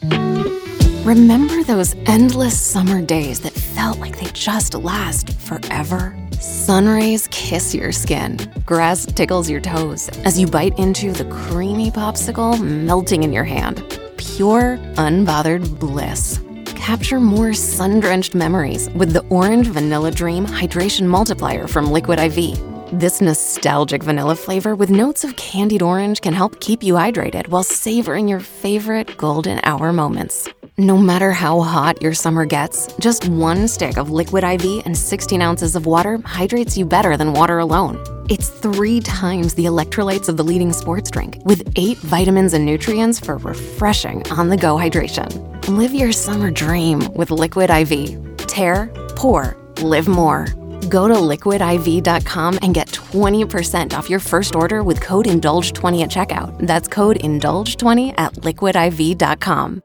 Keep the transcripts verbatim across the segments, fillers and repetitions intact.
Remember those endless summer days that felt like they just last forever? Sun rays kiss your skin, grass tickles your toes as you bite into the creamy popsicle melting in your hand. Pure, unbothered bliss. Capture more sun-drenched memories with the Orange Vanilla Dream Hydration Multiplier from Liquid I V. This nostalgic vanilla flavor with notes of candied orange can help keep you hydrated while savoring your favorite golden hour moments. No matter how hot your summer gets, just one stick of Liquid I V and sixteen ounces of water hydrates you better than water alone. It's three times the electrolytes of the leading sports drink, with eight vitamins and nutrients for refreshing on-the-go hydration. Live your summer dream with Liquid I V. Tear, pour, live more. Go to liquid I V dot com and get twenty percent off your first order with code indulge twenty at checkout. That's code indulge twenty at liquid I V dot com.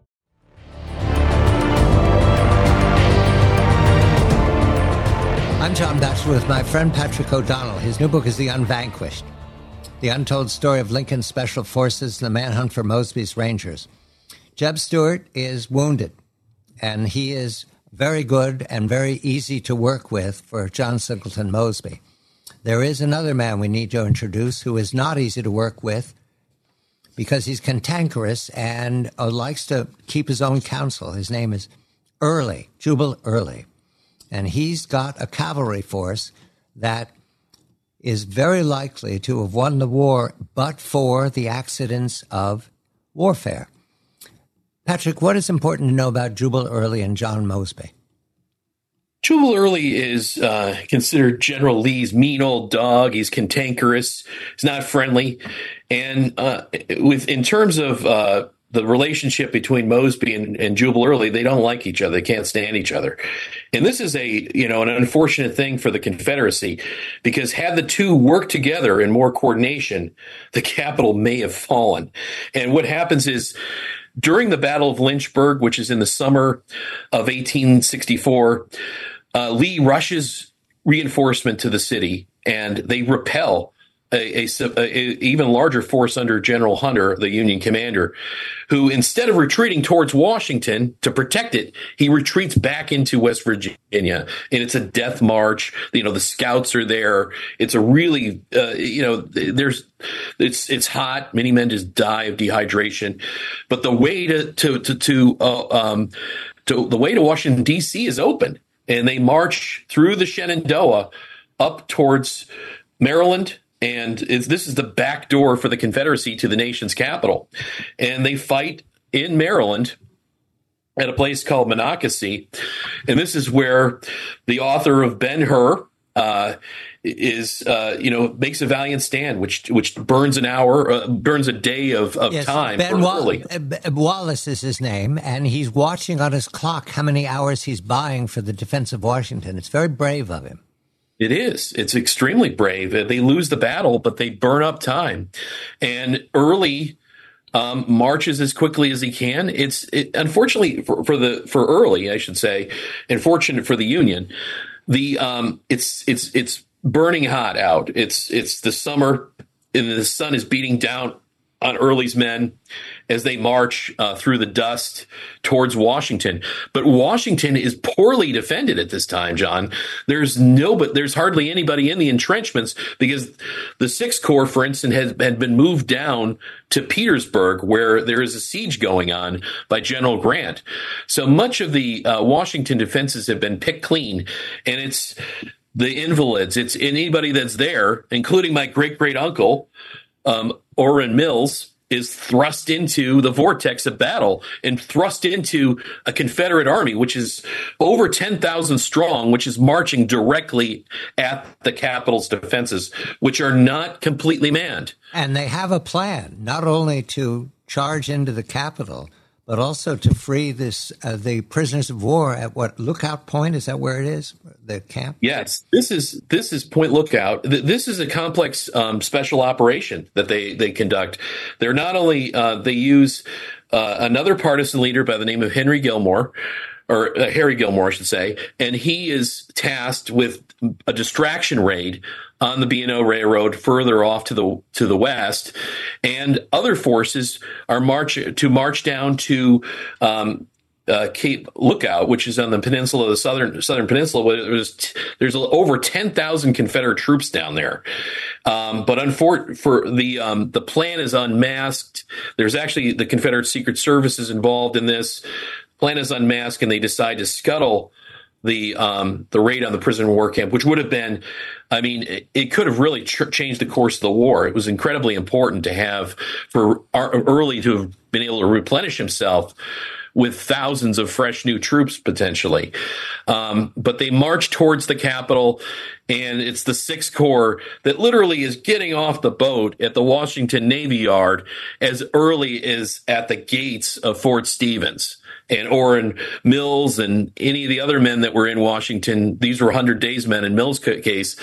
I'm John Batchelor with my friend Patrick O'Donnell. His new book is The Unvanquished, the untold story of Lincoln's Special Forces and the manhunt for Mosby's Rangers. Jeb Stuart is wounded, and he is very good and very easy to work with for John Singleton Mosby. There is another man we need to introduce who is not easy to work with because he's cantankerous and uh, likes to keep his own counsel. His name is Early, Jubal Early. And he's got a cavalry force that is very likely to have won the war but for the accidents of warfare. Patrick, what is important to know about Jubal Early and John Mosby? Jubal Early is uh, considered General Lee's mean old dog. He's cantankerous. He's not friendly. And uh, with in terms of uh, the relationship between Mosby and, and Jubal Early, they don't like each other. They can't stand each other. And this is a, you know, an unfortunate thing for the Confederacy, because had the two worked together in more coordination, the capital may have fallen. And what happens is, during the Battle of Lynchburg, which is in the summer of eighteen sixty-four, uh, Lee rushes reinforcement to the city, and they repel a, a, a even larger force under General Hunter, the Union commander, who, instead of retreating towards Washington to protect it, he retreats back into West Virginia, and it's a death march. You know, the scouts are there. It's a really, uh, you know, there's, it's it's hot. Many men just die of dehydration, but the way to to to to, uh, um, to the way to Washington D C is open, and they march through the Shenandoah up towards Maryland. And it's, this is the back door for the Confederacy to the nation's capital. And they fight in Maryland at a place called Monocacy. And this is where the author of Ben-Hur uh, is, uh, you know, makes a valiant stand, which which burns an hour, uh, burns a day of, of yes, time. Ben Wall- early. Wallace is his name, and he's watching on his clock how many hours he's buying for the defense of Washington. It's very brave of him. It is. It's extremely brave. They lose the battle, but they burn up time. And Early um, marches as quickly as he can. It's it, unfortunately for, for the for Early, I should say, and fortunate for the Union. The um, it's it's it's burning hot out. It's it's the summer, and the sun is beating down on Early's men as they march uh, through the dust towards Washington. But Washington is poorly defended at this time, John. There's no, but there's hardly anybody in the entrenchments, because the Sixth Corps, for instance, has had been moved down to Petersburg, where there is a siege going on by General Grant. So much of the uh, Washington defenses have been picked clean, and it's the invalids. It's anybody that's there, including my great great uncle, um, Orrin Mills, is thrust into the vortex of battle and thrust into a Confederate army, which is over ten thousand strong, which is marching directly at the Capitol's defenses, which are not completely manned. And they have a plan, not only to charge into the Capitol, but also to free this uh, the prisoners of war at what, Lookout Point? Is that where it is, the camp? Yes, this is this is Point Lookout. This is a complex um, special operation that they they conduct. They're not only uh, they use uh, another partisan leader by the name of Henry Gilmore, or uh, Harry Gilmore, I should say, and he is tasked with a distraction raid on the B and O Railroad further off to the to the west, and other forces are march to march down to um, uh, Cape Lookout, which is on the peninsula, the southern southern peninsula. Where there's t- there's over ten thousand Confederate troops down there, um, but unfor- for the um, the plan is unmasked. There's actually the Confederate Secret Service is involved in this. Plan is unmasked, and they decide to scuttle the um, the raid on the prisoner of war camp, which would have been, I mean, it, it could have really ch- changed the course of the war. It was incredibly important to have for Early to have been able to replenish himself with thousands of fresh new troops potentially. Um, but they march towards the capital, and it's the Sixth Corps that literally is getting off the boat at the Washington Navy Yard as early as at the gates of Fort Stevens. And Orrin Mills and any of the other men that were in Washington, these were one hundred Days men in Mills' case,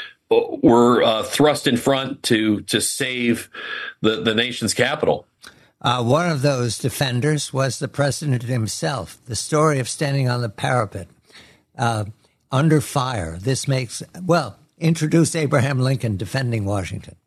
were uh, thrust in front to to save the, the nation's capital. Uh, one of those defenders was the president himself. The story of standing on the parapet uh, under fire. This makes, well, introduce Abraham Lincoln defending Washington.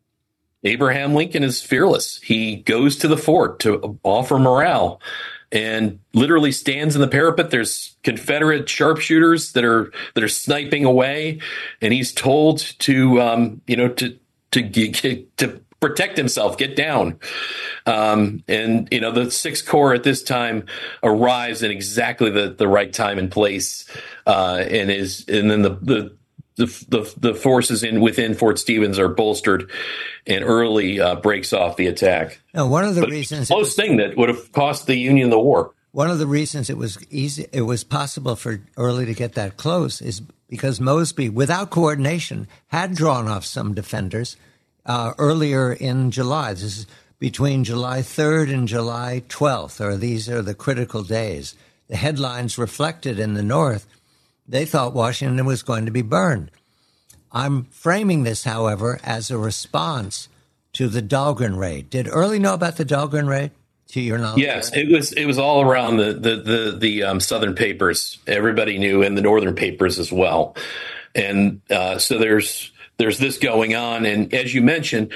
Abraham Lincoln is fearless. He goes to the fort to offer morale and literally stands in the parapet. There's Confederate sharpshooters that are that are sniping away, and he's told to um, you know to to get, to protect himself, get down. Um, and you know the Sixth Corps at this time arrives in exactly the, the right time and place, uh, and is and then the the The, the the forces in within Fort Stevens are bolstered, and Early uh, breaks off the attack. Now, one of the but reasons close was, thing that would have cost the Union the war. One of the reasons it was easy, it was possible for Early to get that close, is because Mosby, without coordination, had drawn off some defenders uh, earlier in July. This is between July third and July twelfth, or these are the critical days. The headlines reflected in the North. They thought Washington was going to be burned. I'm framing this, however, as a response to the Dahlgren raid. Did Early know about the Dahlgren raid, to your knowledge? Yes, it was it was all around the the the, the um, southern papers. Everybody knew, and the northern papers as well. And uh, so there's there's this going on. And as you mentioned,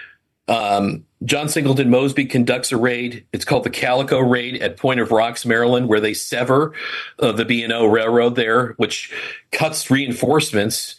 um, John Singleton Mosby conducts a raid. It's called the Calico Raid at Point of Rocks, Maryland, where they sever uh, the B and O Railroad there, which cuts reinforcements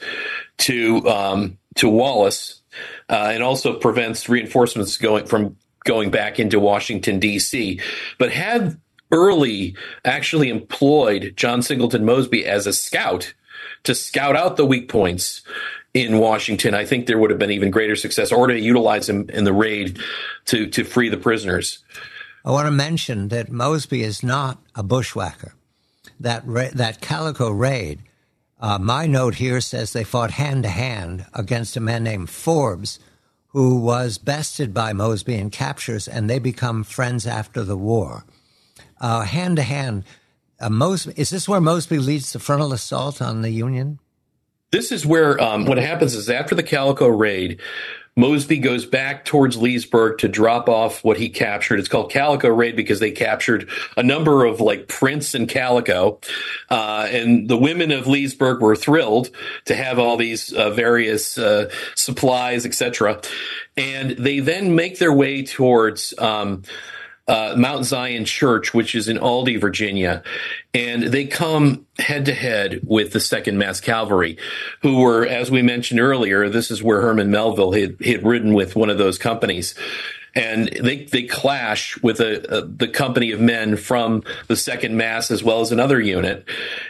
to um, to Wallace, uh, and also prevents reinforcements going from going back into Washington, D C. But had Early actually employed John Singleton Mosby as a scout to scout out the weak points in Washington, I think there would have been even greater success, or to utilize him in the raid to, to free the prisoners. I want to mention that Mosby is not a bushwhacker. That ra- that Calico raid, uh, my note here says they fought hand-to-hand against a man named Forbes, who was bested by Mosby in captures, and they become friends after the war. Uh, hand-to-hand, uh, Mosby, is this where Mosby leads the frontal assault on the Union? This is where um, what happens is after the Calico raid, Mosby goes back towards Leesburg to drop off what he captured. It's called Calico Raid because they captured a number of like prints and calico. Uh, and the women of Leesburg were thrilled to have all these uh, various uh, supplies, et cetera. And they then make their way towards um, uh, Mount Zion Church, which is in Aldie, Virginia. And they come head to head with the Second Mass Cavalry, who were, as we mentioned earlier, this is where Herman Melville had, had ridden with one of those companies. And they, they clash with a, a, the company of men from the Second Mass as well as another unit.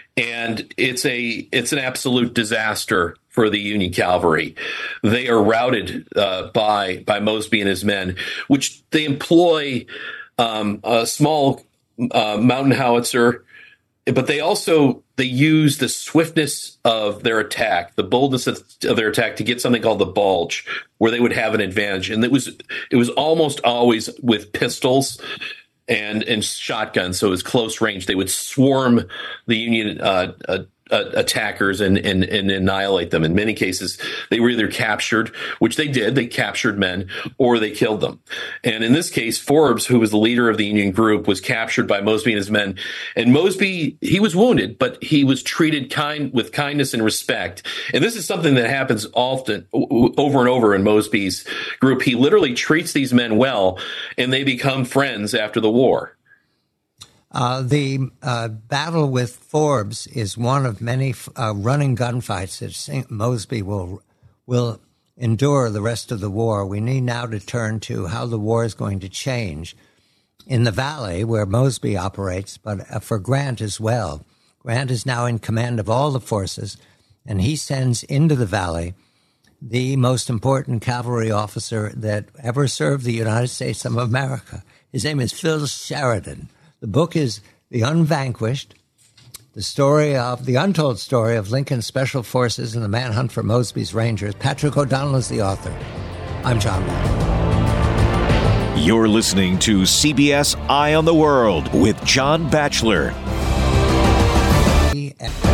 And it's a it's an absolute disaster for the Union cavalry. They are routed uh, by by Mosby and his men, which they employ um, a small uh, mountain howitzer. But they also they use the swiftness of their attack, the boldness of, of their attack to get something called the bulge, where they would have an advantage. And it was it was almost always with pistols and and shotguns, so it was close range. They would swarm the Union uh, uh, uh, attackers and, and, and annihilate them. In many cases, they were either captured, which they did, they captured men, or they killed them. And in this case, Forbes, who was the leader of the Union group, was captured by Mosby and his men. And Mosby, he was wounded, but he was treated kind with kindness and respect. And this is something that happens often, over and over in Mosby's group. He literally treats these men well, and they become friends after the war. Uh, the uh, battle with Forbes is one of many uh, running gunfights that Mosby will will endure the rest of the war. We need now to turn to how the war is going to change in the Valley, where Mosby operates, but uh, for Grant as well. Grant is now in command of all the forces, and he sends into the Valley the most important cavalry officer that ever served the United States of America. His name is Phil Sheridan. The book is The Unvanquished, the story of the untold story of Lincoln's Special Forces and the manhunt for Mosby's Rangers. Patrick O'Donnell is the author. I'm John Batchelor. You're listening to C B S Eye on the World with John Batchelor. He,